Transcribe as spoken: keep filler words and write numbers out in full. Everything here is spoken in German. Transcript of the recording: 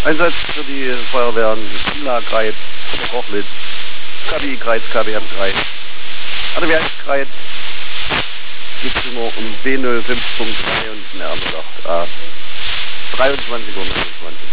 Einsatz für die Feuerwehren Simla-Greiz, Kochlitz, K B I-Greiz, K W M-Greiz, A D W eins-Greiz, gibt es nur um B null fünf Punkt drei und eine Erntenacht A dreiundzwanzig Uhr neunundzwanzig.